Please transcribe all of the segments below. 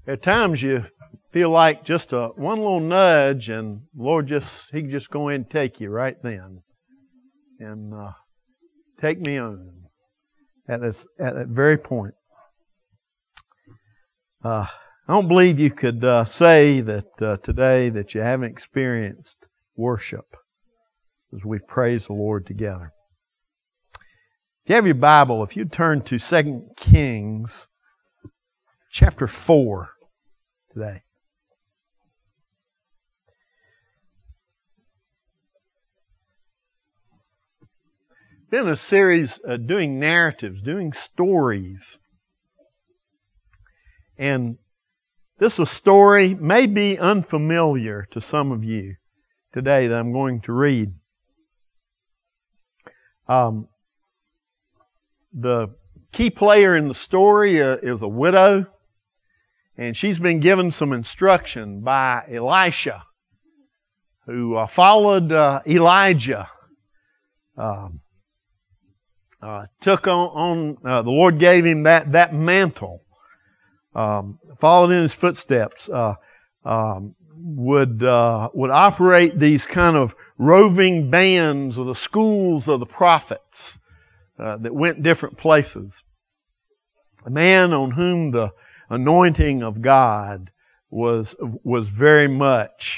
At times you feel like just one little nudge and Lord He can just go in and take you right then. And take me on at that very point. I don't believe you could say that today that you haven't experienced worship as we praise the Lord together. If you have your Bible, if you turn to 2 Kings chapter 4 today. Been a series doing narratives, doing stories. And this a story may be unfamiliar to some of you today that I'm going to read. The key player in the story is a widow, and she's been given some instruction by Elisha, who followed Elijah. Took on the Lord gave him that mantle. Followed in his footsteps. Would operate these kind of roving bands or the schools of the prophets that went different places. A man on whom the anointing of God was very much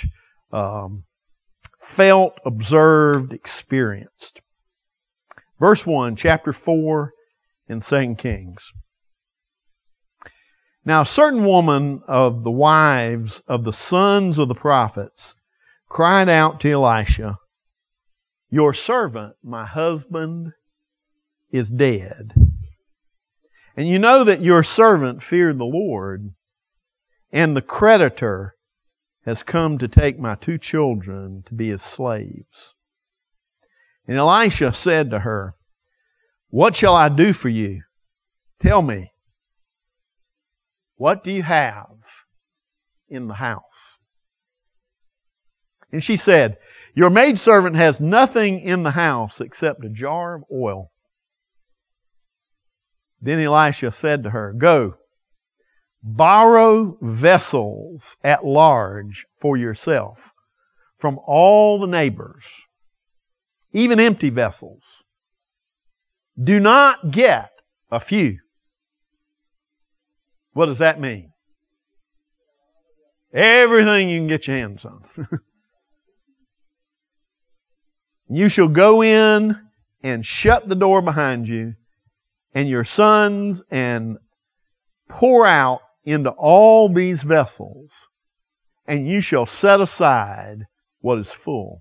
felt, observed, experienced. Verse 1, chapter 4 in 2 Kings. Now a certain woman of the wives of the sons of the prophets cried out to Elisha, "Your servant, my husband, is dead. And you know that your servant feared the Lord, and the creditor has come to take my 2 children to be his slaves." And Elisha said to her, "What shall I do for you? Tell me, what do you have in the house?" And she said, "Your maidservant has nothing in the house except a jar of oil." Then Elisha said to her, "Go, borrow vessels at large for yourself from all the neighbors, even empty vessels. Do not get a few." What does that mean? Everything you can get your hands on. "You shall go in and shut the door behind you and your sons and pour out into all these vessels, and you shall set aside what is full."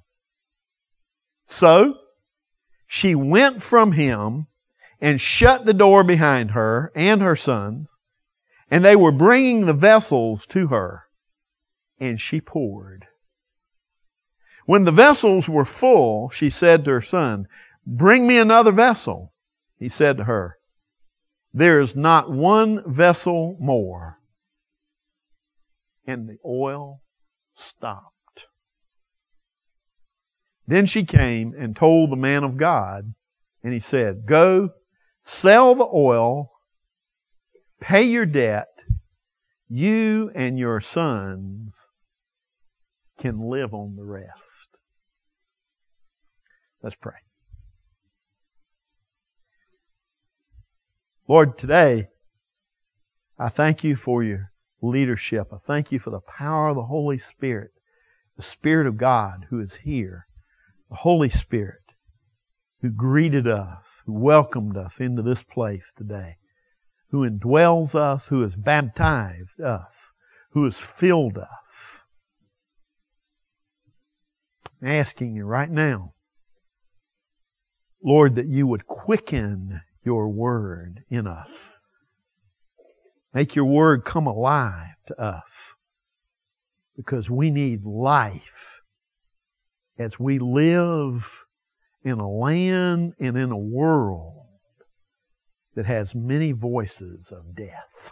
So she went from him and shut the door behind her and her sons, and they were bringing the vessels to her, and she poured. When the vessels were full, she said to her son, "Bring me another vessel." He said to her, "There is not one vessel more." And the oil stopped. Then she came and told the man of God, and he said, "Go, sell the oil, pay your debt. You and your sons can live on the rest." Let's pray. Lord, today, I thank you for your leadership. I thank you for the power of the Holy Spirit, the Spirit of God who is here, the Holy Spirit who greeted us, who welcomed us into this place today, who indwells us, who has baptized us, who has filled us. I'm asking you right now, Lord, that you would quicken your word in us. Make your word come alive to us, because we need life as we live in a land and in a world that has many voices of death.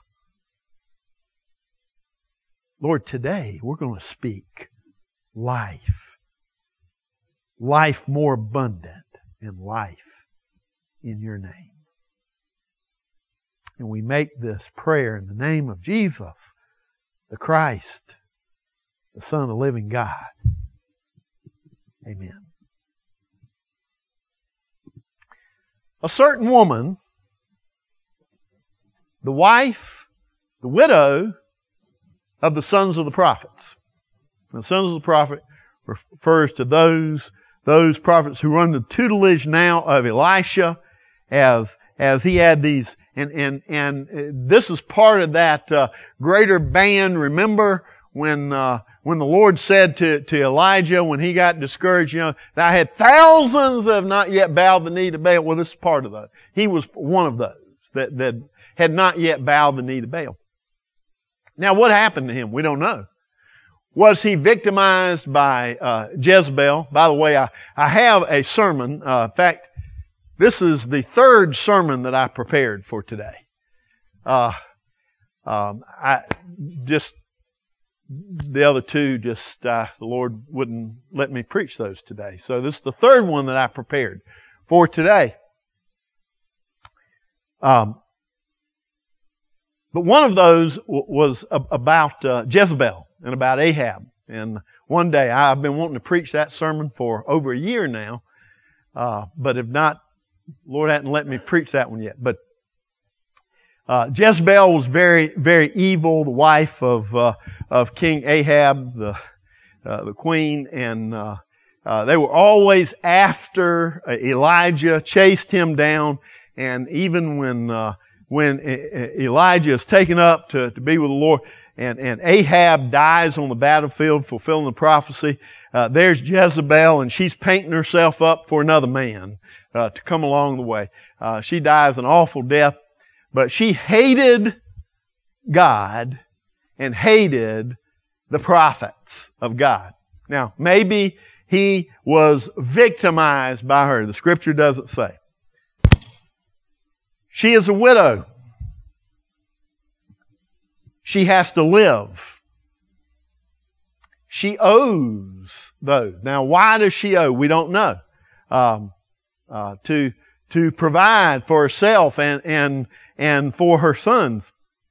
Lord, today we're going to speak life. Life more abundant and life in your name. And we make this prayer in the name of Jesus, the Christ, the Son of the living God. Amen. A certain woman, the wife, the widow of the sons of the prophets. The sons of the prophet refers to those prophets who were under the tutelage now of Elisha, as he had these, and this is part of that greater band. Remember when the Lord said to Elijah when he got discouraged, that I had thousands that have not yet bowed the knee to Baal. Well, this is part of that. He was one of those that had not yet bowed the knee to Baal. Now, what happened to him? We don't know. Was he victimized by Jezebel? By the way, I have a sermon. In fact, this is the third sermon that I prepared for today. The other two, the Lord wouldn't let me preach those today. So this is the third one that I prepared for today. But one of those was about Jezebel and about Ahab. And one day, I've been wanting to preach that sermon for over a year now, but if not, Lord hadn't let me preach that one yet. But Jezebel was very, very evil, the wife of King Ahab, the queen, and they were always after Elijah, chased him down, and even when Elijah is taken up to be with the Lord, and Ahab dies on the battlefield fulfilling the prophecy, there's Jezebel, and she's painting herself up for another man to come along the way. She dies an awful death, but she hated God and hated the prophets of God. Now, maybe he was victimized by her. The Scripture doesn't say. She is a widow. She has to live. She owes those. Now, why does she owe? We don't know. To provide for herself and for her sons.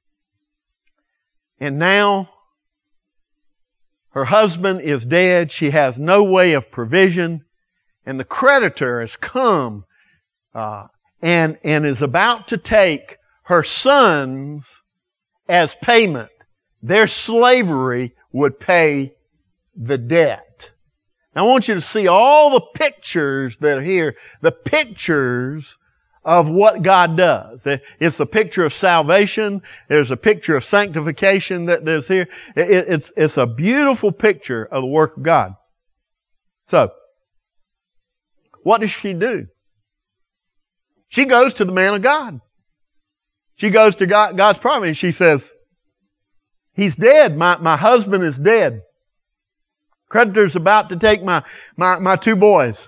And now, her husband is dead. She has no way of provision. And the creditor has come and is about to take her sons as payment. Their slavery would pay the debt. Now, I want you to see all the pictures that are here, the pictures of what God does. It's a picture of salvation. There's a picture of sanctification that there's here. It's a beautiful picture of the work of God. So, what does she do? She goes to the man of God. She goes to God's prophet and she says, he's dead. My husband is dead. Creditor's about to take my two boys.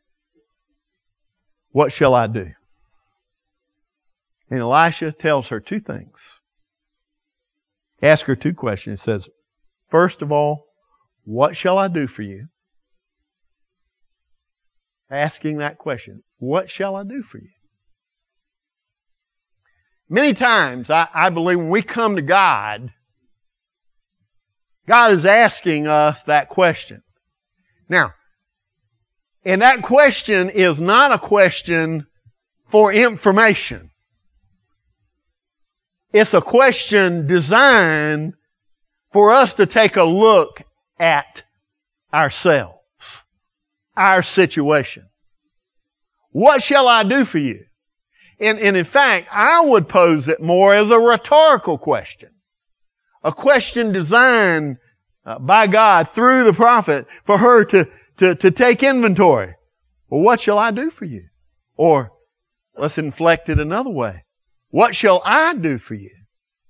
What shall I do? And Elisha tells her two things. Ask her two questions. He says, first of all, what shall I do for you? Asking that question, what shall I do for you? Many times, I believe when we come to God, God is asking us that question. Now, and that question is not a question for information. It's a question designed for us to take a look at ourselves, our situation. What shall I do for you? And in fact, I would pose it more as a rhetorical question. A question designed by God through the prophet for her to take inventory. Well, what shall I do for you? Or, let's inflect it another way. What shall I do for you?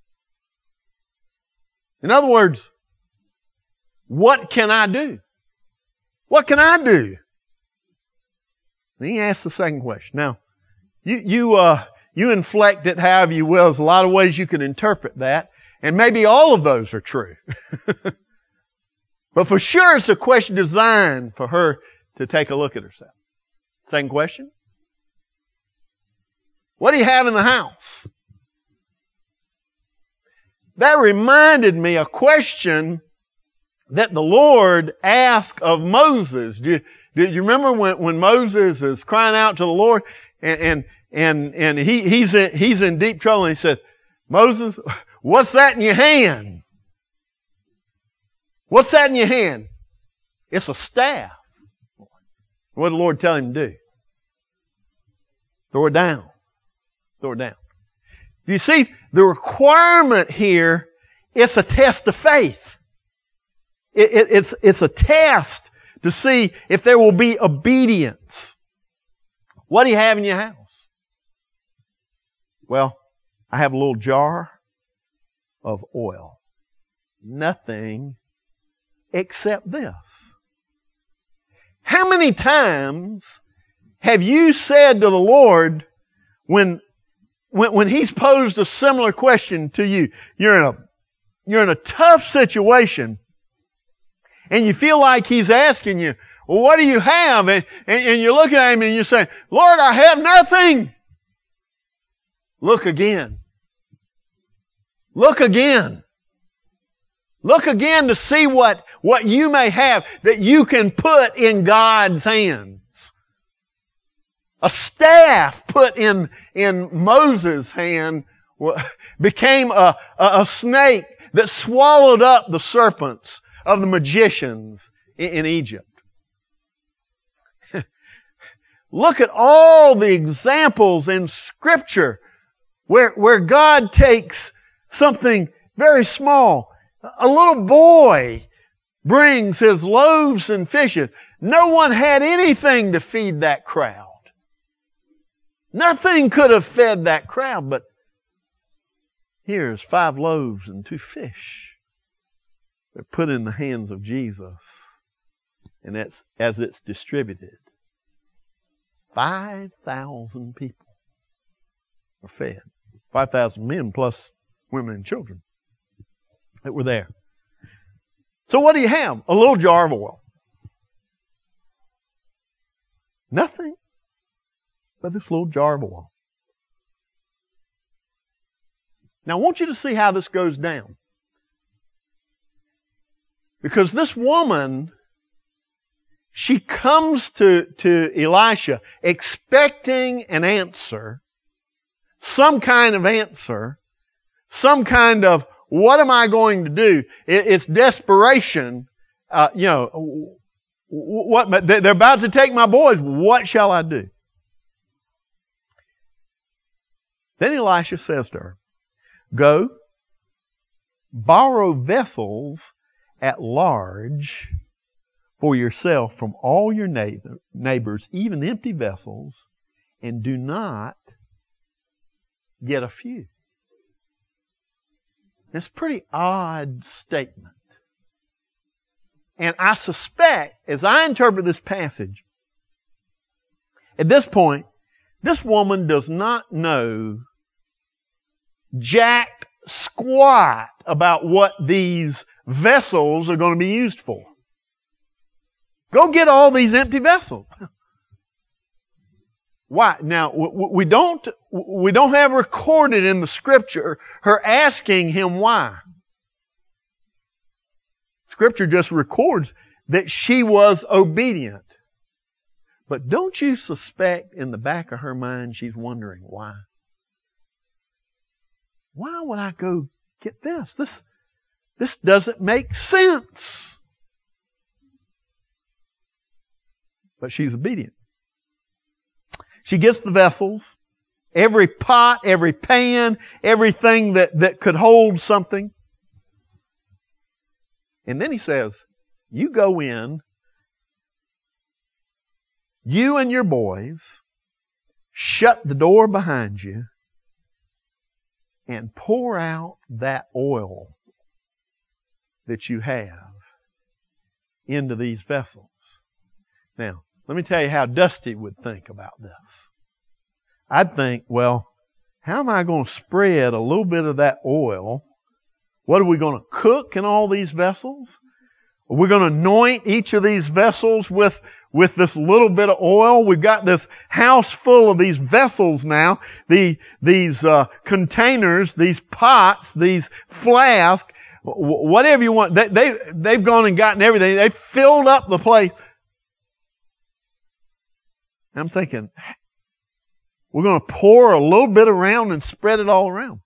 In other words, what can I do? What can I do? Then he asks the second question. Now, you inflect it however you will. There's a lot of ways you can interpret that. And maybe all of those are true. But for sure it's a question designed for her to take a look at herself. Second question. What do you have in the house? that reminded me a question that the Lord asked of Moses. Do you remember when Moses is crying out to the Lord and he's in deep trouble and he said, Moses, what's that in your hand? What's that in your hand? It's a staff. What did the Lord tell him to do? Throw it down. Throw it down. You see, the requirement here, it's a test of faith. It's a test to see if there will be obedience. What do you have in your house? Well, I have a little jar of oil. Nothing except this. How many times have you said to the Lord when He's posed a similar question to you? You're in a tough situation and you feel like He's asking you, well, what do you have? And you're looking at Him and you're saying, Lord, I have nothing. Look again. Look again. Look again to see what you may have that you can put in God's hands. A staff put in Moses' hand became a snake that swallowed up the serpents of the magicians in Egypt. Look at all the examples in Scripture where God takes something very small. A little boy brings his loaves and fishes. No one had anything to feed that crowd. Nothing could have fed that crowd, but here's 5 loaves and 2 fish. They're put in the hands of Jesus, and that's as it's distributed. 5,000 people are fed. 5,000 men plus women and children that were there. So what do you have? A little jar of oil. Nothing but this little jar of oil. Now I want you to see how this goes down. Because this woman, she comes to Elisha expecting an answer, some kind of answer, some kind of, what am I going to do? It's desperation. They're about to take my boys. What shall I do? Then Elisha says to her, go, borrow vessels at large for yourself from all your neighbors, even empty vessels, and do not get a few. It's a pretty odd statement. And I suspect, as I interpret this passage, at this point, this woman does not know jack squat about what these vessels are going to be used for. Go get all these empty vessels. Why? Now, we don't have recorded in the Scripture her asking him why. Scripture just records that she was obedient. But don't you suspect in the back of her mind she's wondering why? Why would I go get this? This doesn't make sense. But she's obedient. She gets the vessels, every pot, every pan, everything that could hold something. And then he says, you go in, you and your boys, shut the door behind you, and pour out that oil that you have into these vessels. Now, let me tell you how Dusty would think about this. I'd think, well, how am I going to spread a little bit of that oil? What are we going to cook in all these vessels? Are we going to anoint each of these vessels with with this little bit of oil. We've got this house full of these vessels now, these containers, these pots, these flasks, whatever you want. They've gone and gotten everything. They've filled up the place. I'm thinking, we're going to pour a little bit around and spread it all around.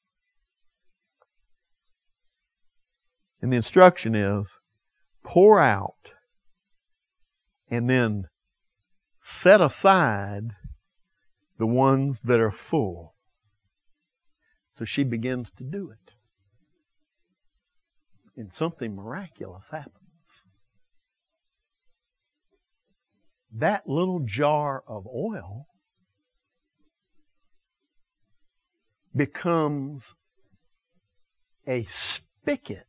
And the instruction is, pour out and then set aside the ones that are full. So she begins to do it. And something miraculous happens. That little jar of oil becomes a spigot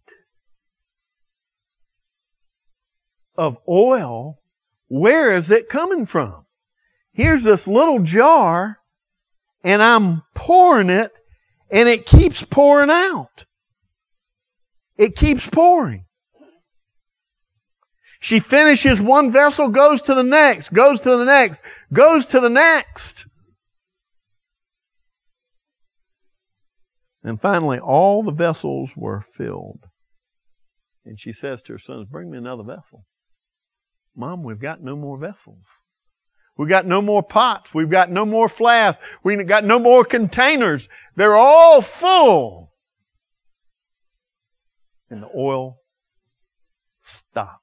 of oil. Where is it coming from? Here's this little jar, and I'm pouring it, and it keeps pouring out. It keeps pouring. She finishes one vessel, goes to the next, goes to the next, goes to the next. And finally, all the vessels were filled. And she says to her sons, bring me another vessel. Mom, we've got no more vessels. We've got no more pots. We've got no more flasks. We've got no more containers. They're all full. And the oil stops.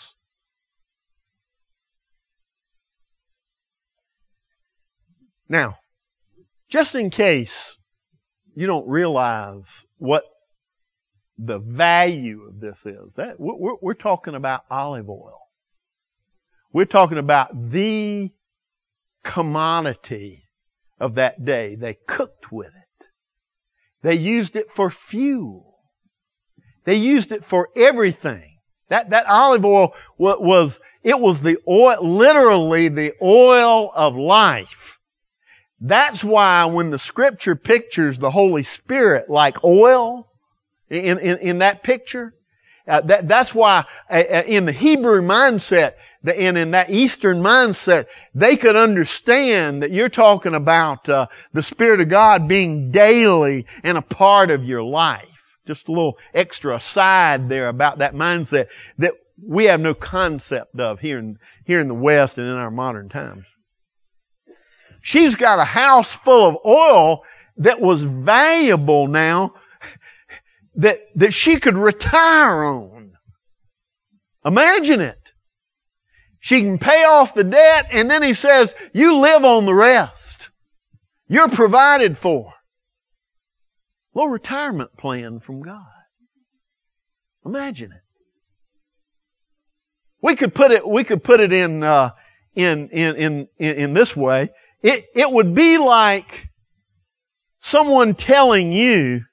Now, just in case you don't realize what the value of this is, we're talking about olive oil. We're talking about the commodity of that day. They cooked with it. They used it for fuel. They used it for everything. That olive oil was the oil, literally the oil of life. That's why when the Scripture pictures the Holy Spirit like oil in that picture, that's why in the Hebrew mindset and in that Eastern mindset, they could understand that you're talking about the Spirit of God being daily and a part of your life. Just a little extra aside there about that mindset that we have no concept of here in the West and in our modern times. She's got a house full of oil that was valuable now that she could retire on. Imagine it. She can pay off the debt, and then he says, you live on the rest. You're provided for. A little retirement plan from God. Imagine it. We could put it in this way. It would be like someone telling you,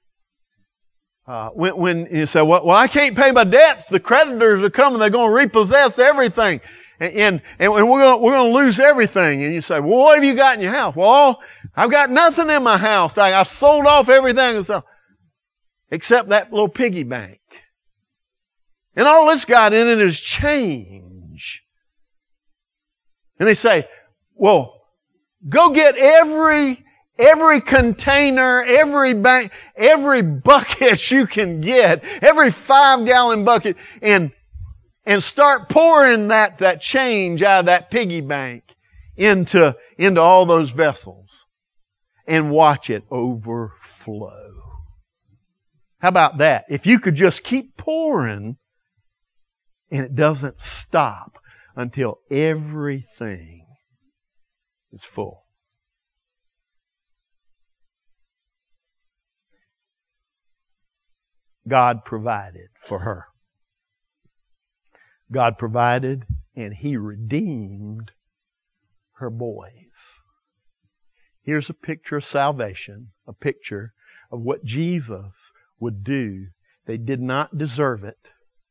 when you say, well, I can't pay my debts. The creditors are coming. They're going to repossess everything. And we're going to lose everything. And you say, well, what have you got in your house? Well, I've got nothing in my house. I sold off everything except that little piggy bank. And all it's got in it is change. And they say, well, go get every container, every bank, every bucket you can get, every 5-gallon bucket, and start pouring that change out of that piggy bank into all those vessels and watch it overflow. How about that? If you could just keep pouring and it doesn't stop until everything is full. God provided for her. God provided and He redeemed her boys. Here's a picture of salvation, a picture of what Jesus would do. They did not deserve it.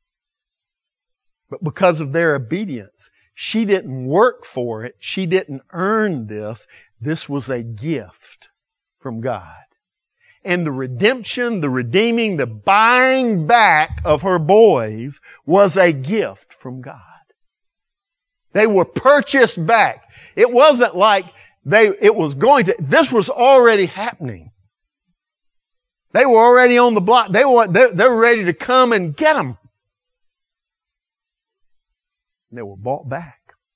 But because of their obedience, she didn't work for it. She didn't earn this. This was a gift from God. And the redemption, the redeeming, the buying back of her boys was a gift from God. They were purchased back. It wasn't like this was already happening. They were already on the block. They were ready to come and get them. And they were bought back.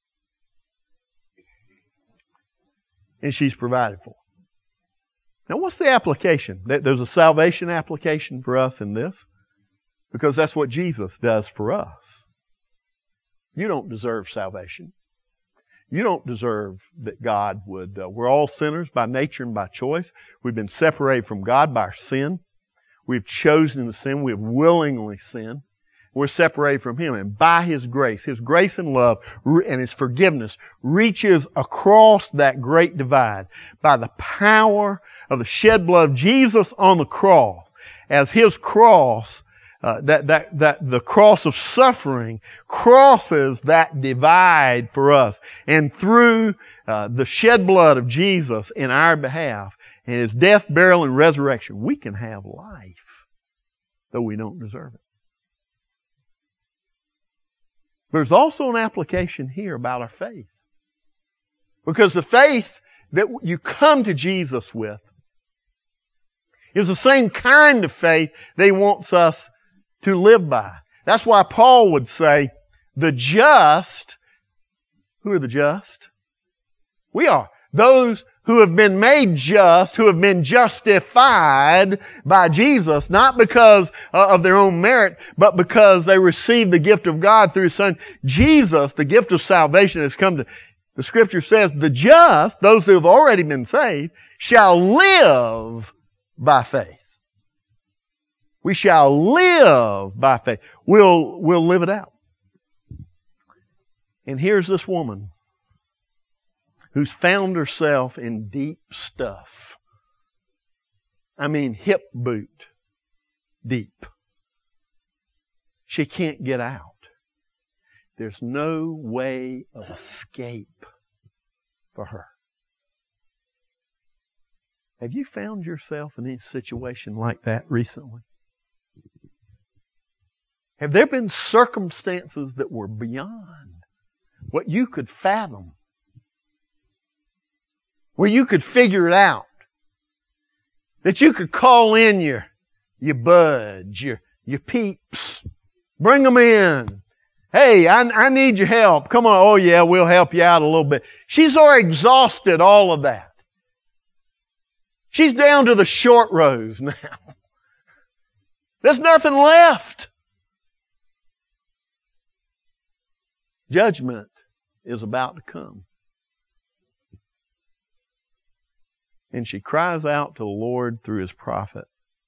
And she's provided for. Now what's the application? There's a salvation application for us in this. Because that's what Jesus does for us. You don't deserve salvation. You don't deserve that God would... we're all sinners by nature and by choice. We've been separated from God by our sin. We've chosen to sin. We've willingly sinned. We're separated from Him. And by His grace and love and His forgiveness reaches across that great divide by the power of the shed blood of Jesus on the cross. As His cross... the cross of suffering crosses that divide for us. And through the shed blood of Jesus in our behalf and His death, burial, and resurrection, we can have life, though we don't deserve it. There's also an application here about our faith. Because the faith that you come to Jesus with is the same kind of faith that He wants us to live by. That's why Paul would say, the just, who are the just? We are. Those who have been made just, who have been justified by Jesus, not because of their own merit, but because they received the gift of God through His Son. Jesus, the gift of salvation has come to, the Scripture says, the just, those who have already been saved, shall live by faith. We shall live by faith. We'll live it out. And here's this woman who's found herself in deep stuff. I mean, hip boot deep. She can't get out. There's no way of escape for her. Have you found yourself in any situation like that recently? Have there been circumstances that were beyond what you could fathom? Where you could figure it out? That you could call in your buds, your peeps. Bring them in. Hey, I need your help. Come on. Oh yeah, we'll help you out a little bit. She's already exhausted all of that. She's down to the short rows now. There's nothing left. Judgment is about to come. And she cries out to the Lord through His prophet.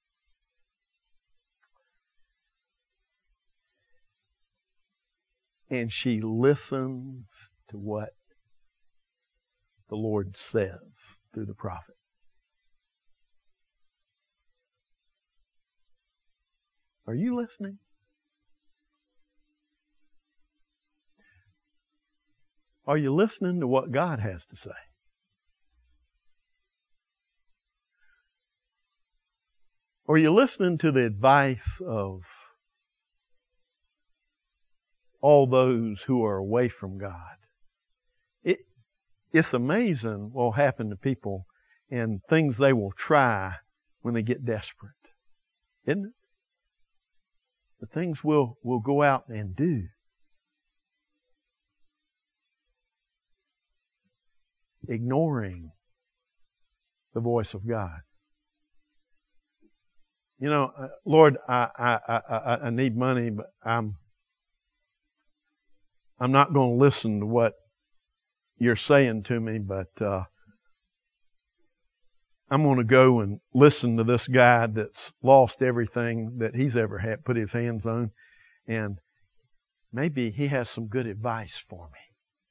And she listens to what the Lord says through the prophet. Are you listening? Are you listening to what God has to say? Or are you listening to the advice of all those who are away from God? It's amazing what will happen to people and things they will try when they get desperate. Isn't it? The things we'll go out and do. Ignoring the voice of God. You know, Lord, I need money, but I'm not going to listen to what you're saying to me, but I'm going to go and listen to this guy that's lost everything that he's ever had, put his hands on, and maybe he has some good advice for me.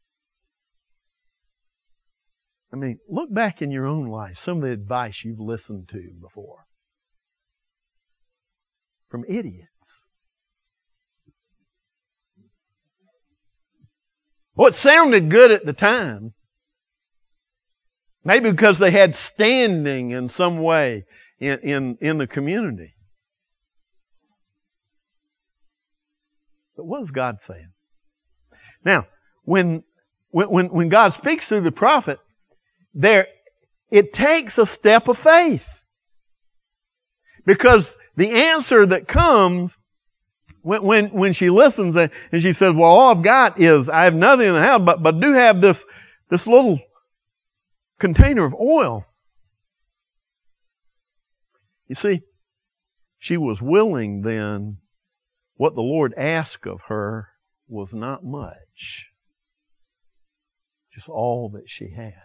I mean, look back in your own life, some of the advice you've listened to before. From idiots. Well, it sounded good at the time. Maybe because they had standing in some way in the community. But what is God saying? Now, when God speaks through the prophet, it takes a step of faith. Because the answer that comes when she listens and she says, well, all I've got is, I have nothing in the house, but do have this little container of oil. You see, she was willing then. What the Lord asked of her was not much. Just all that she had.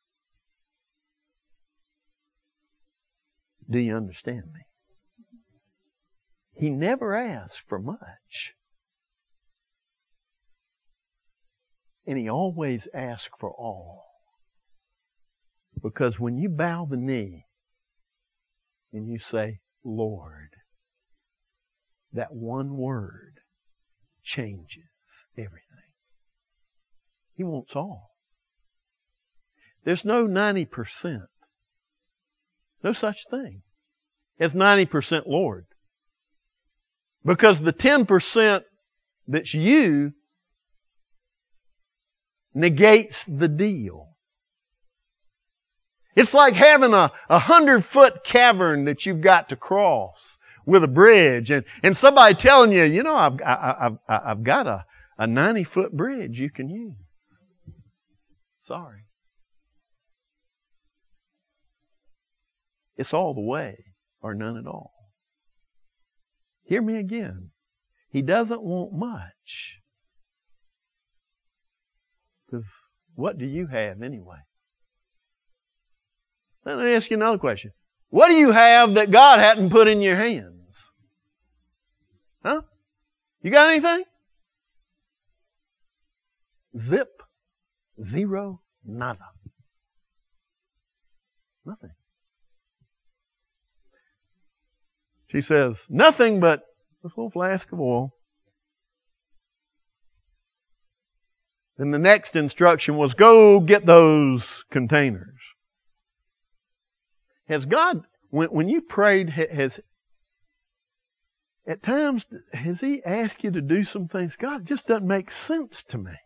Do you understand me? He never asked for much. And He always asks for all. Because when you bow the knee and you say, Lord, that one word changes everything. He wants all. There's no 90%. No such thing as 90% Lord. Because the 10% that's you negates the deal. It's like having a 100-foot cavern that you've got to cross with a bridge, and somebody telling you, you know, I've got a 90-foot bridge you can use. Sorry. It's all the way or none at all. Hear me again. He doesn't want much. Because what do you have anyway? Let me ask you another question. What do you have that God hadn't put in your hands? Huh? You got anything? Zip. Zero. Nada. Nothing. She says, nothing but this little flask of oil. Then the next instruction was, go get those containers. Has God, when you prayed, at times, has He asked you to do some things? God, it just doesn't make sense to me.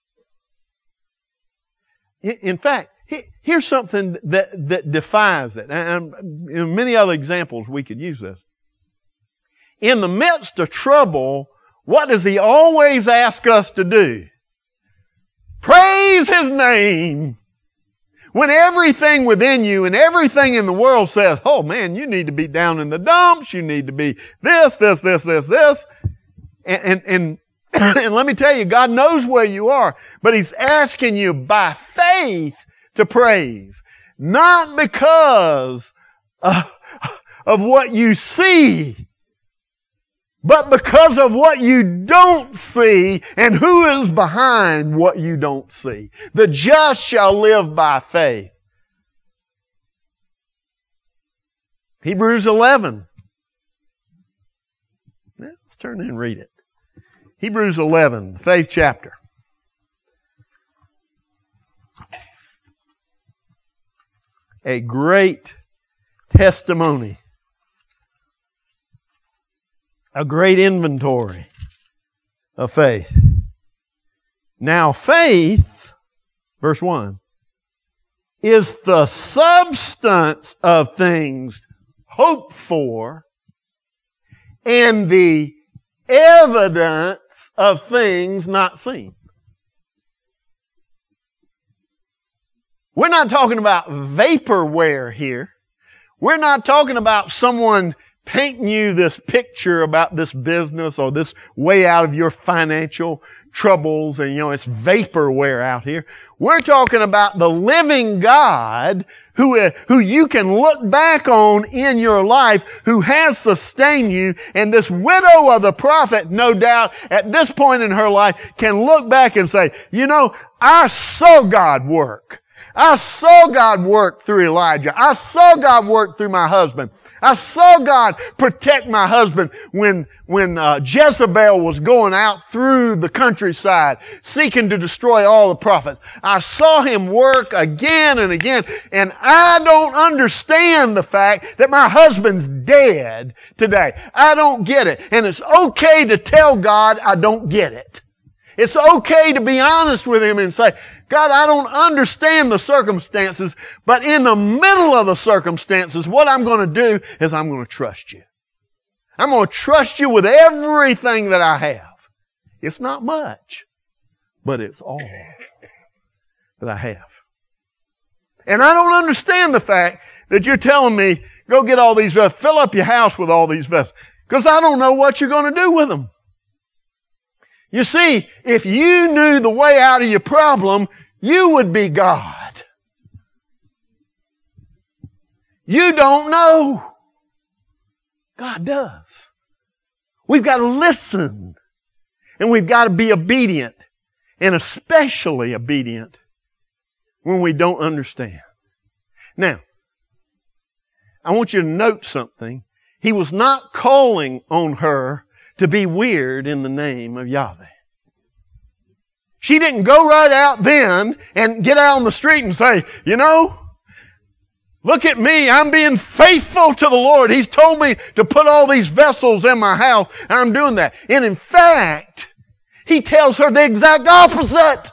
In fact, here's something that defies it. And in many other examples we could use this. In the midst of trouble, what does He always ask us to do? Praise His name. When everything within you and everything in the world says, oh man, you need to be down in the dumps, you need to be this. And let me tell you, God knows where you are, but He's asking you by faith to praise. Not because of what you see, but because of what you don't see and who is behind what you don't see. The just shall live by faith. Hebrews 11. Let's turn and read it. Hebrews 11, the faith chapter. A great testimony. A great inventory of faith. Now faith, verse 1, is the substance of things hoped for and the evidence of things not seen. We're not talking about vaporware here. We're not talking about someone painting you this picture about this business or this way out of your financial troubles and, it's vaporware out here. We're talking about the living God who you can look back on in your life, who has sustained you. And this widow of the prophet, no doubt, at this point in her life, can look back and say, I saw God work. I saw God work through Elijah. I saw God work through my husband. I saw God protect my husband when Jezebel was going out through the countryside seeking to destroy all the prophets. I saw Him work again and again, and I don't understand the fact that my husband's dead today. I don't get it. And it's okay to tell God I don't get it. It's okay to be honest with Him and say, God, I don't understand the circumstances, but in the middle of the circumstances, what I'm going to do is I'm going to trust You. I'm going to trust You with everything that I have. It's not much, but it's all that I have. And I don't understand the fact that you're telling me, go get all these vessels, fill up your house with all these vessels, because I don't know what you're going to do with them. You see, if you knew the way out of your problem, you would be God. You don't know. God does. We've got to listen. And we've got to be obedient. And especially obedient when we don't understand. Now, I want you to note something. He was not calling on her to be weird in the name of Yahweh. She didn't go right out then and get out on the street and say, you know, look at me, I'm being faithful to the Lord. He's told me to put all these vessels in my house, and I'm doing that. And in fact, He tells her the exact opposite.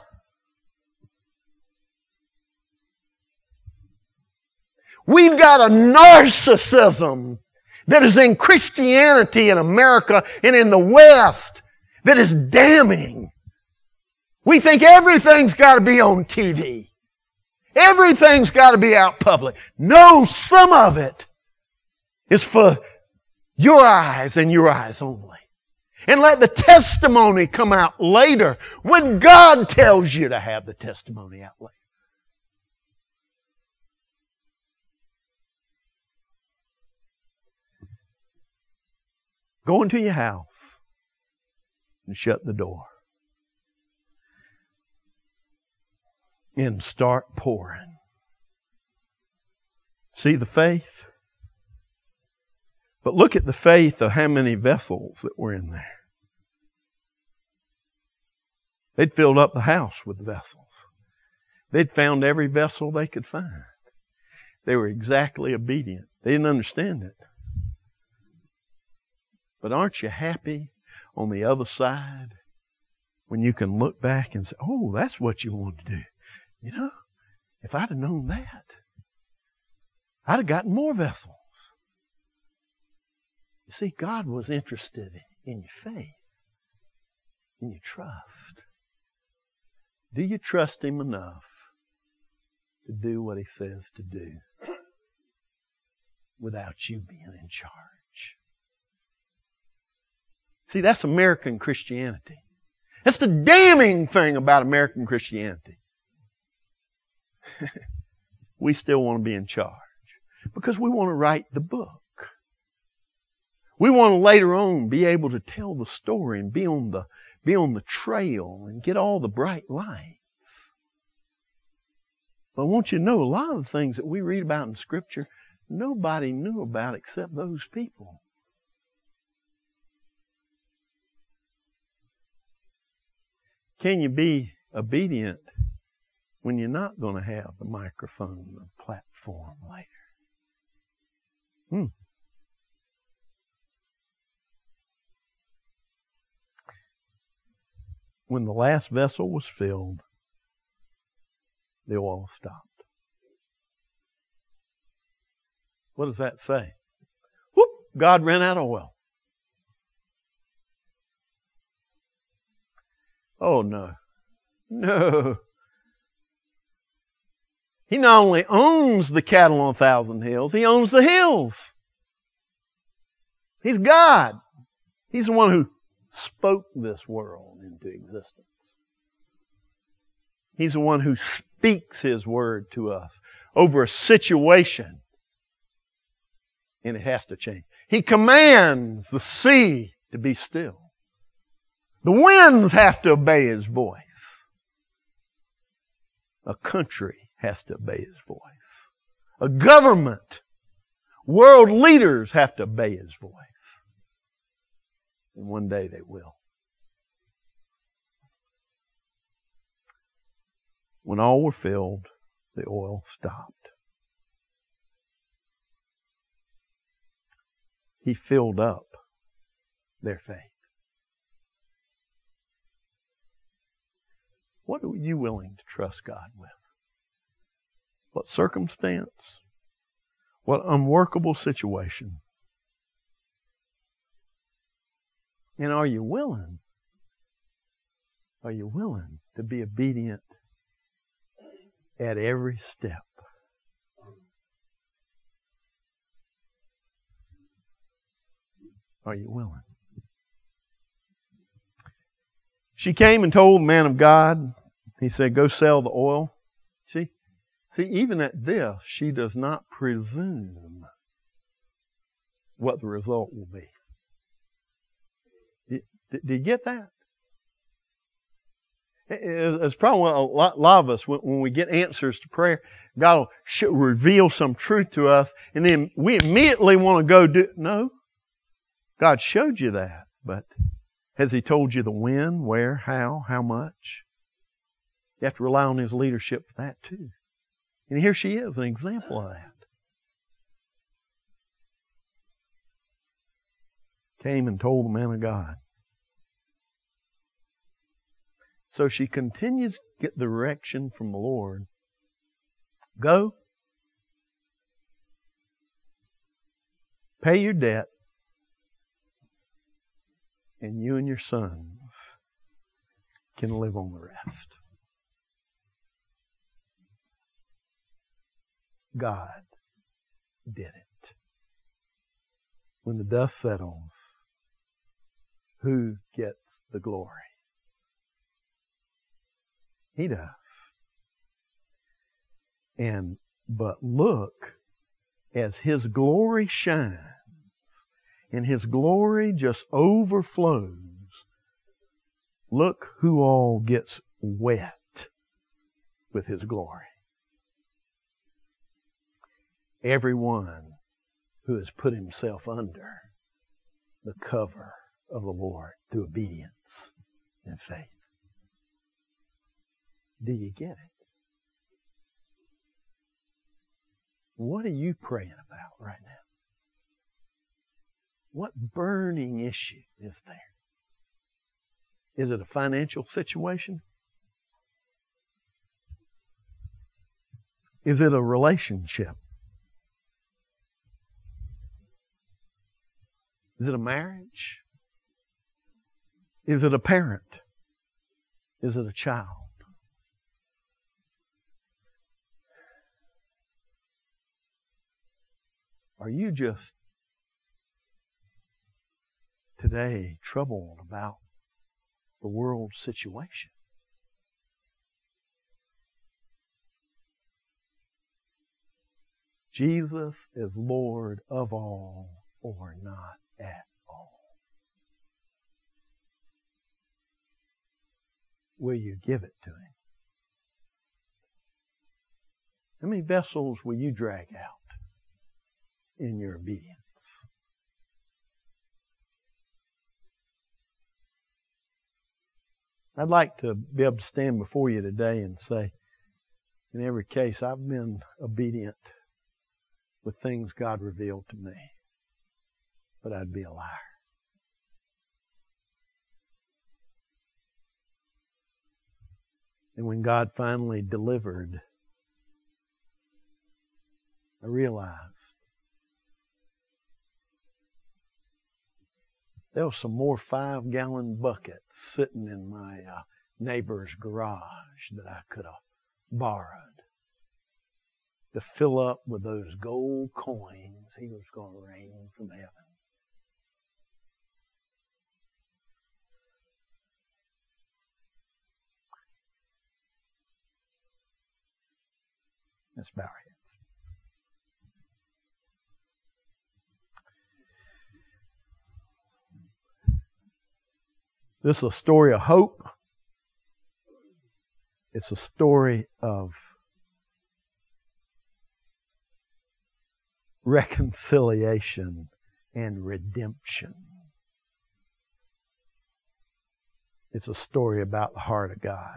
We've got a narcissism that is in Christianity in America and in the West that is damning. We think everything's got to be on TV. Everything's got to be out public. No, some of it is for your eyes and your eyes only. And let the testimony come out later when God tells you to have the testimony out later. Go into your house and shut the door. And start pouring. See the faith? But look at the faith of how many vessels that were in there. They'd filled up the house with vessels. They'd found every vessel they could find. They were exactly obedient. They didn't understand it. But aren't you happy on the other side when you can look back and say, oh, that's what you want to do. You know, if I'd have known that, I'd have gotten more vessels. You see, God was interested in your faith, in your trust. Do you trust Him enough to do what He says to do without you being in charge? See, that's American Christianity. That's the damning thing about American Christianity. We still want to be in charge because we want to write the book. We want to later on be able to tell the story and be on the trail and get all the bright lights. But I want you to know a lot of the things that we read about in Scripture, nobody knew about except those people. Can you be obedient when you're not going to have the microphone, the platform later? When the last vessel was filled, the oil stopped. What does that say? Whoop! God ran out of oil. Oh, no. No. He not only owns the cattle on 1,000 hills, He owns the hills. He's God. He's the one who spoke this world into existence. He's the one who speaks His word to us over a situation, and it has to change. He commands the sea to be still. The winds have to obey His voice. A country has to obey His voice. A government, world leaders have to obey His voice. And one day they will. When all were filled, the oil stopped. He filled up their faith. What are you willing to trust God with? What circumstance? What unworkable situation? And are you willing? Are you willing to be obedient at every step? Are you willing? She came and told the man of God. He said, go sell the oil. See, even at this, she does not presume what the result will be. Do you get that? It's probably what a lot of us, when we get answers to prayer, God will reveal some truth to us, and then we immediately want to go do it. No. God showed you that, but has He told you the when, where, how much? You have to rely on His leadership for that too. And here she is, an example of that. Came and told the man of God. So she continues to get direction from the Lord. Go. Pay your debt. And you and your sons can live on the rest. God did it. When the dust settles, who gets the glory? He does. But look, as His glory shines, and His glory just overflows, look who all gets wet with His glory. Everyone who has put himself under the cover of the Lord through obedience and faith. Do you get it? What are you praying about right now? What burning issue is there? Is it a financial situation? Is it a relationship? Is it a marriage? Is it a parent? Is it a child? Are you just today troubled about the world's situation? Jesus is Lord of all or not at all. Will you give it to Him? How many vessels will you drag out in your obedience? I'd like to be able to stand before you today and say, in every case, I've been obedient with things God revealed to me. But I'd be a liar. And when God finally delivered, I realized there was some more 5-gallon buckets sitting in my neighbor's garage that I could have borrowed to fill up with those gold coins He was going to rain from heaven. Let's bow our heads. This is a story of hope. It's a story of reconciliation and redemption. It's a story about the heart of God,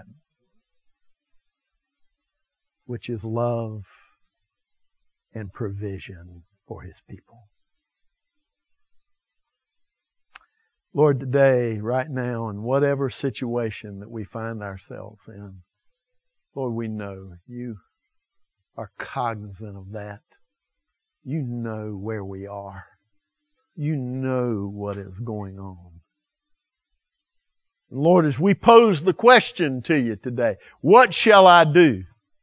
which is love and provision for His people. Lord, today, right now, in whatever situation that we find ourselves in, Lord, we know You are cognizant of that. You know where we are. You know what is going on. Lord, as we pose the question to You today, what shall I do?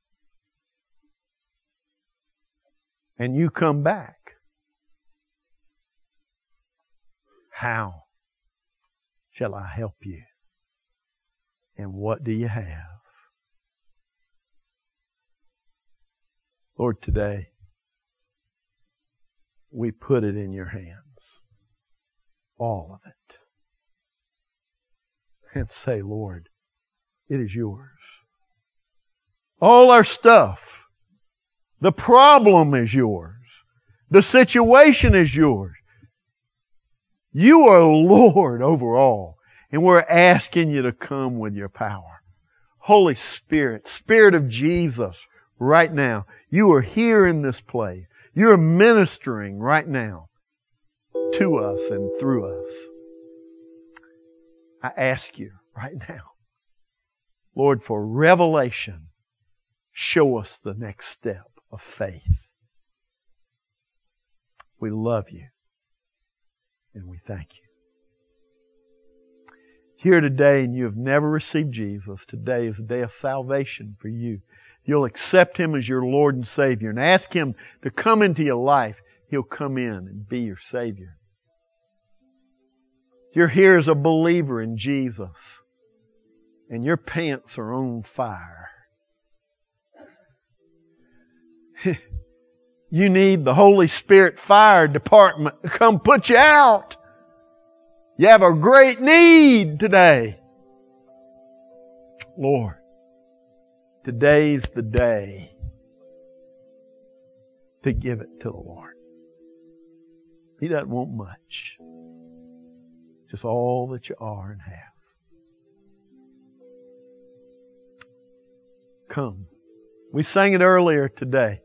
And You come back. How shall I help you? And what do you have? Lord, today, we put it in Your hands. All of it. And say, Lord, it is Yours. All our stuff. The problem is Yours. The situation is Yours. You are Lord over all. And we're asking You to come with Your power. Holy Spirit, Spirit of Jesus, right now, You are here in this place. You are ministering right now to us and through us. I ask You right now, Lord, for revelation, show us the next step of faith. We love You and we thank You. Here today and you have never received Jesus, today is a day of salvation for you. You'll accept Him as your Lord and Savior and ask Him to come into your life. He'll come in and be your Savior. You're here as a believer in Jesus and your pants are on fire. You need the Holy Spirit fire department to come put you out. You have a great need today. Lord, today's the day to give it to the Lord. He doesn't want much. Just all that you are and have. Come. We sang it earlier today.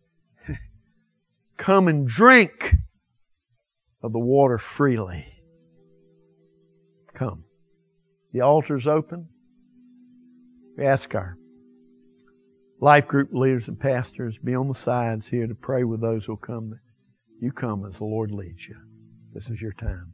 Come and drink of the water freely. Come. The altar's open. We ask our life group leaders and pastors be on the sides here to pray with those who will come. You come as the Lord leads you. This is your time.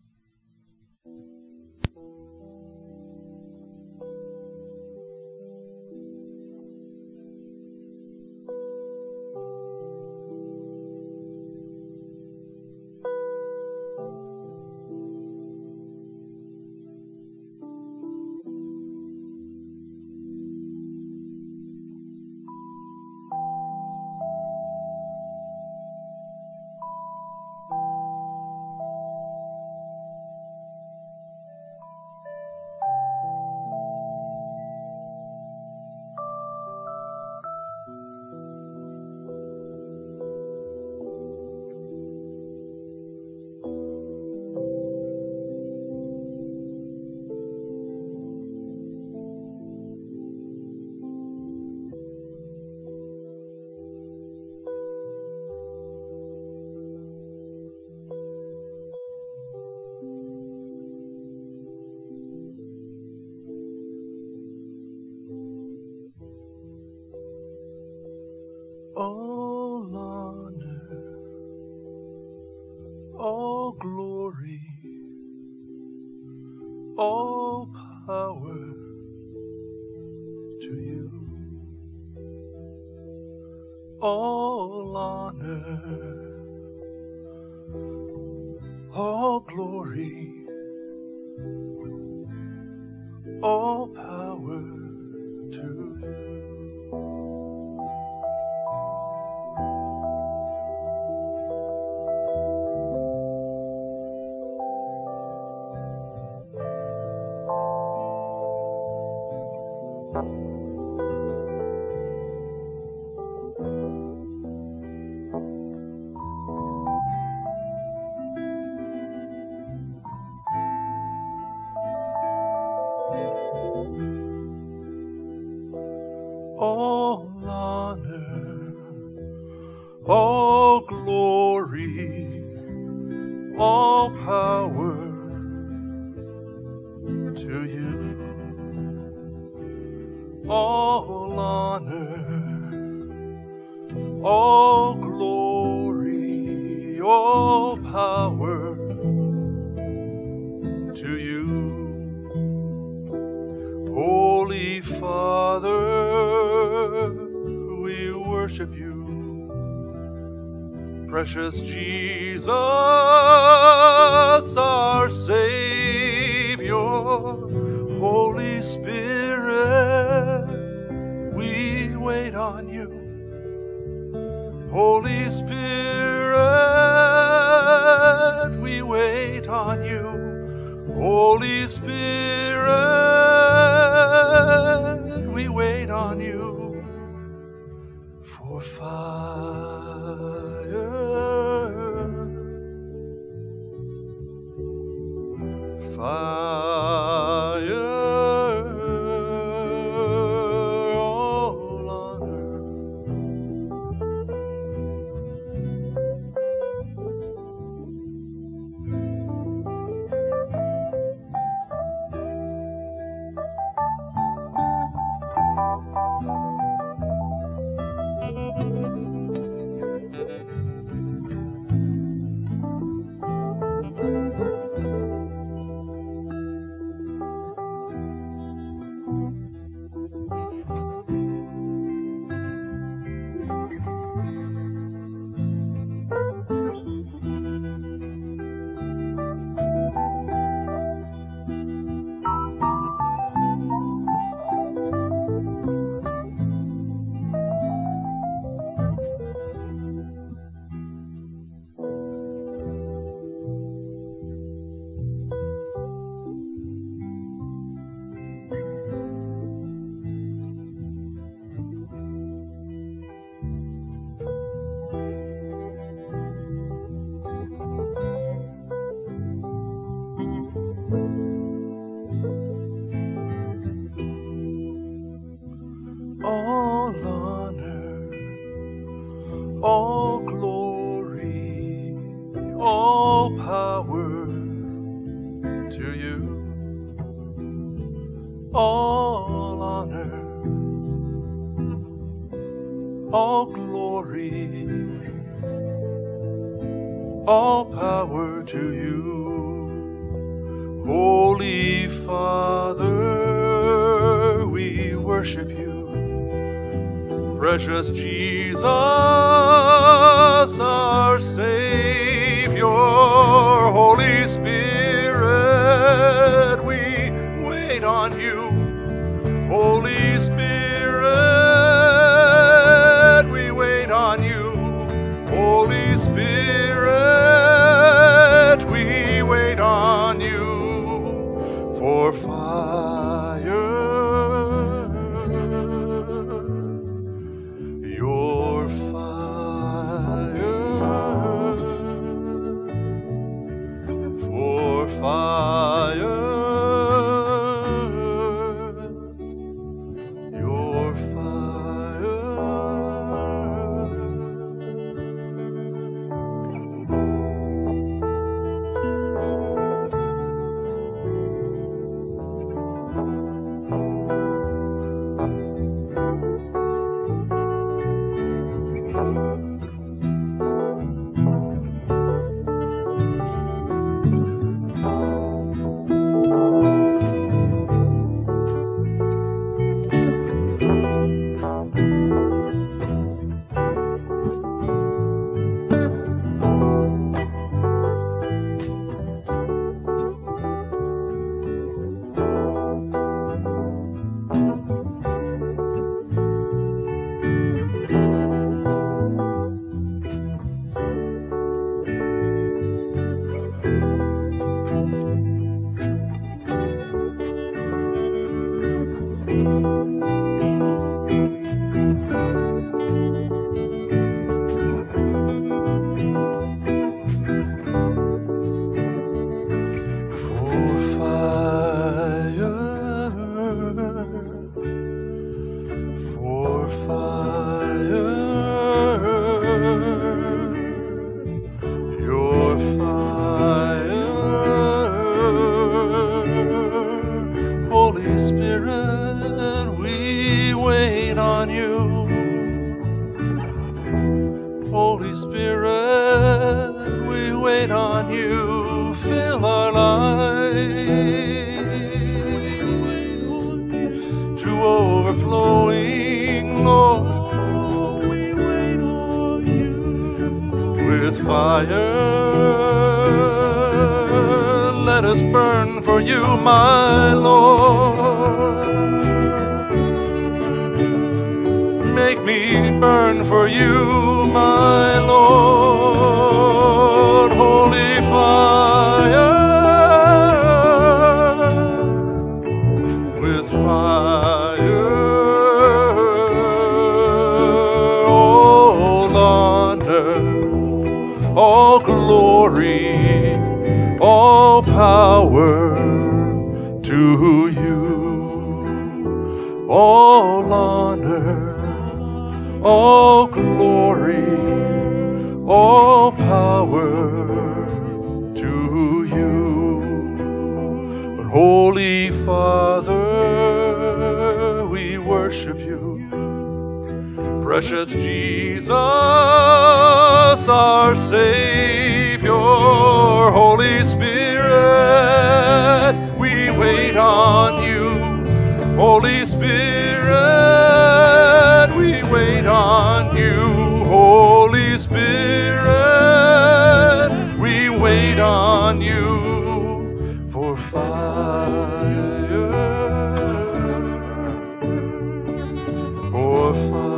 All honor, all glory, all power to You. All honor, all glory, all power to You. All honor, all glory, all power to you. All honor, all glory, all power to you. Holy Father, we worship you. Precious Jesus, our Savior, Holy Spirit, we wait on you. Holy Spirit, we wait on you. Holy Spirit, we wait on you. For fire, all honor. All honor, all glory, all power to you. All honor, all glory, all power to you. Holy Father, we worship you. Precious Jesus, our Savior, Holy Spirit, we wait on you. Holy Spirit, we wait on you. Holy Spirit, we wait on you. For fire, your fire, for fire, your fire. on you. Holy Spirit, we wait on you. Fill our lives to overflowing, Lord. We wait on you with fire. Let us burn for you, my Lord. Make me burn for you, my Lord. Holy fire, with fire. All honor, all glory, all power to you. All honor, all glory, all power to you. Holy Father, we worship you. Precious Jesus, our Savior. Holy Spirit, we wait on you. Holy Spirit, we wait on you. Holy Spirit, we wait on you for fire, for fire.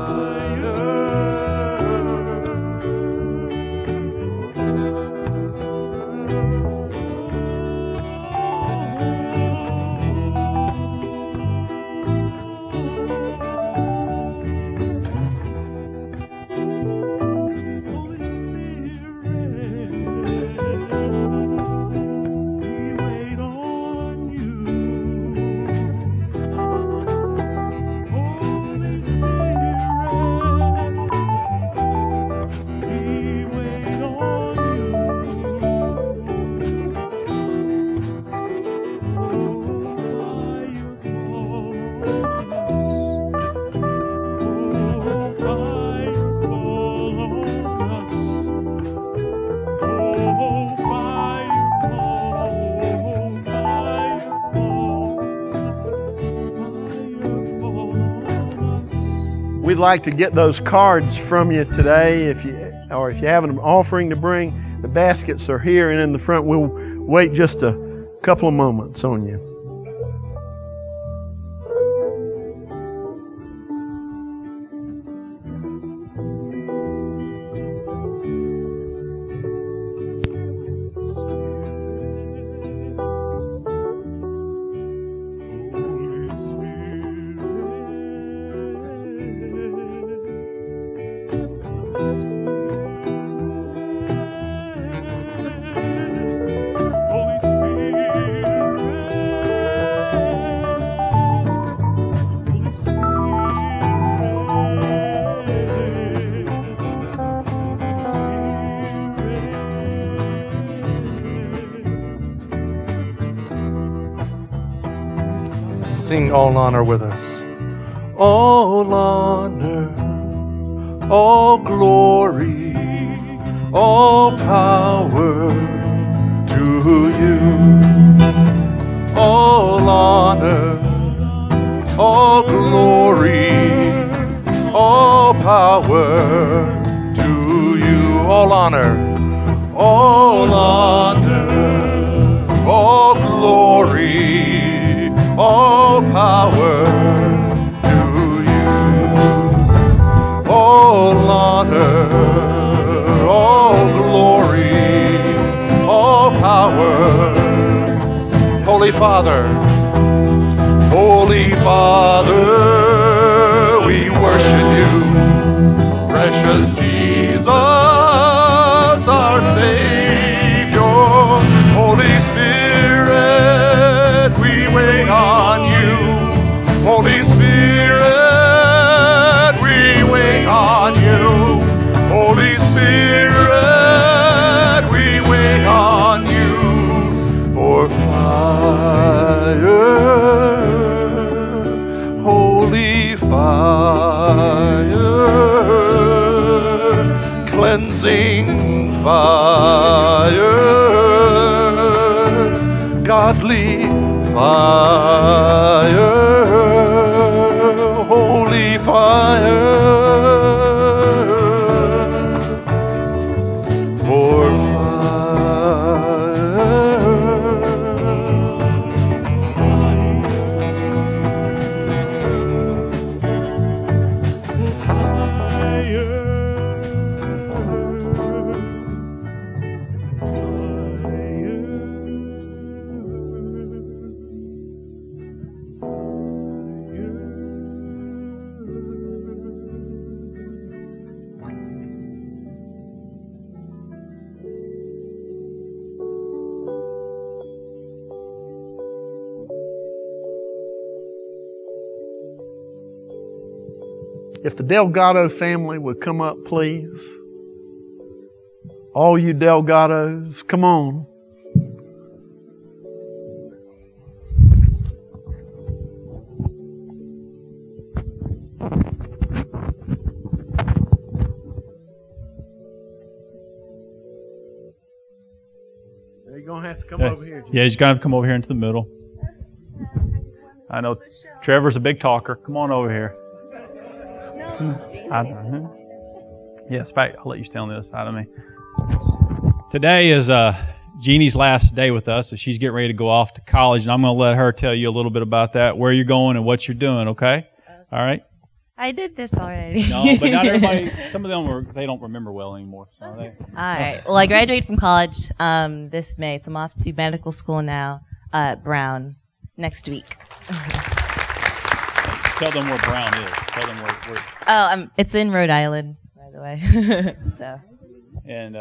We'd like to get those cards from you today. If you have an offering to bring, the baskets are here and in the front. We'll wait just a couple of moments on you. Sing all honor with us. All honor, all glory, all power to you. All honor, all glory, all power to you. All honor, all glory, all power to you. All honor, all glory, all power. Holy Father, we worship you. Precious Jesus, our Savior. Holy Spirit, we wait on you. Holy Spirit, we wait on you. Holy Spirit, we wait on you for fire. Holy Fire. fire, godly fire, holy fire, for If the Delgado family would come up, please. All you Delgados, come on. You're going to have to come over here. Yeah, he's going to have to come over here into the middle. I know Trevor's a big talker. Come on over here. Yes, in fact, I'll let you stay on the other side of me. Today is Jeannie's last day with us, so she's getting ready to go off to college, and I'm going to let her tell you a little bit about that, where you're going and what you're doing, okay? All right? I did this already. No, but not everybody, some of them, they don't remember well anymore. So All right. Well, I graduated from college this May, so I'm off to medical school now at Brown next week. Tell them where Brown is. Tell them where Oh, it's in Rhode Island, by the way. So. And,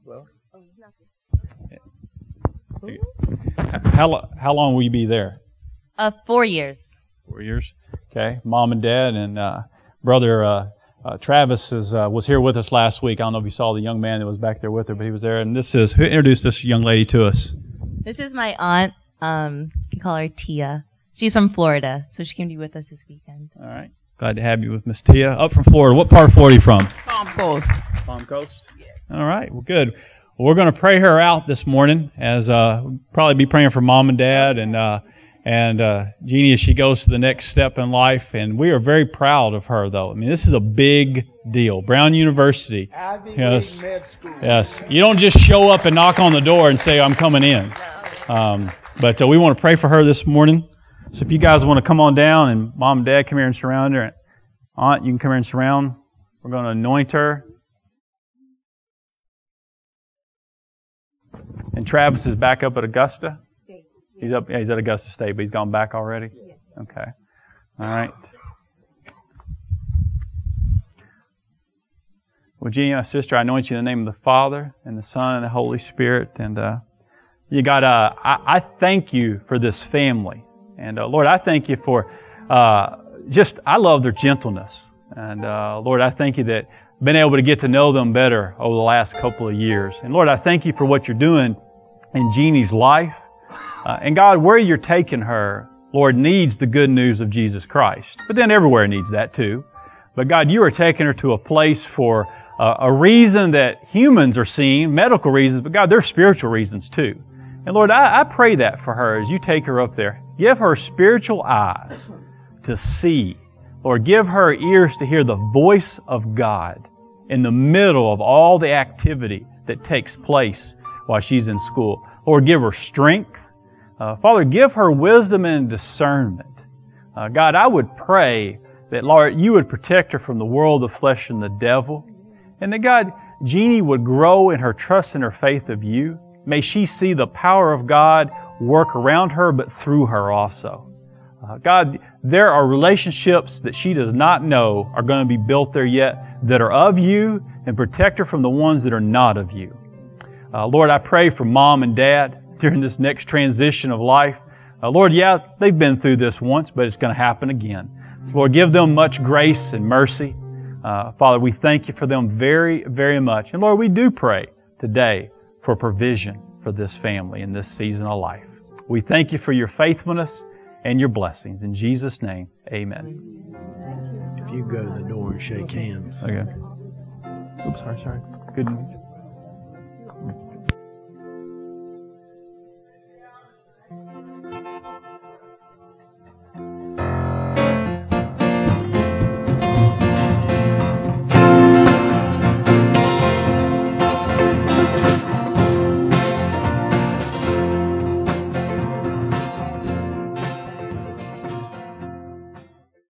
how long will you be there? 4 years. 4 years. Okay. Mom and Dad and brother Travis was here with us last week. I don't know if you saw the young man that was back there with her, but he was there. And who introduced this young lady to us? This is my aunt. You can call her Tia. She's from Florida, so she can be with us this weekend. All right. Glad to have you with Miss Tia. Up from Florida. What part of Florida are you from? Palm Coast. Palm Coast? Yes. All right. Well, good. Well, we're going to pray her out this morning, as we'll probably be praying for Mom and Dad and Jeannie as she goes to the next step in life. And we are very proud of her, though. I mean, this is a big deal. Brown University. Yes. Yes. You don't just show up and knock on the door and say, I'm coming in. But we want to pray for her this morning. So if you guys want to come on down, and Mom and Dad come here and surround her, and Aunt, you can come here and surround. We're going to anoint her. And Travis is back up at Augusta. He's at Augusta State, but he's gone back already. Okay. All right. Well, Jeannie, my sister, I anoint you in the name of the Father and the Son and the Holy Spirit. And I thank you for this family. And Lord, I thank you for I love their gentleness. And Lord, I thank you that I've been able to get to know them better over the last couple of years. And Lord, I thank you for what you're doing in Jeannie's life. And God, where you're taking her, Lord, needs the good news of Jesus Christ. But then everywhere needs that too. But God, you are taking her to a place for a reason that humans are seeing, medical reasons, but God, there's spiritual reasons too. And Lord, I pray that for her as you take her up there. Give her spiritual eyes to see. Lord, give her ears to hear the voice of God in the middle of all the activity that takes place while she's in school. Lord, give her strength. Father, give her wisdom and discernment. God, I would pray that, Lord, you would protect her from the world, the flesh, and the devil. And that, God, Jeannie would grow in her trust and her faith of you. May she see the power of God work around her, but through her also. God, there are relationships that she does not know are going to be built there yet that are of you, and protect her from the ones that are not of you. Lord, I pray for Mom and Dad during this next transition of life. Lord, yeah, they've been through this once, but it's going to happen again. Lord, give them much grace and mercy. Father, we thank you for them very, very much. And Lord, we do pray today for provision for this family in this season of life. We thank you for your faithfulness and your blessings. In Jesus' name, amen. If you go to the door and shake hands. Okay. Oops, sorry. Good news.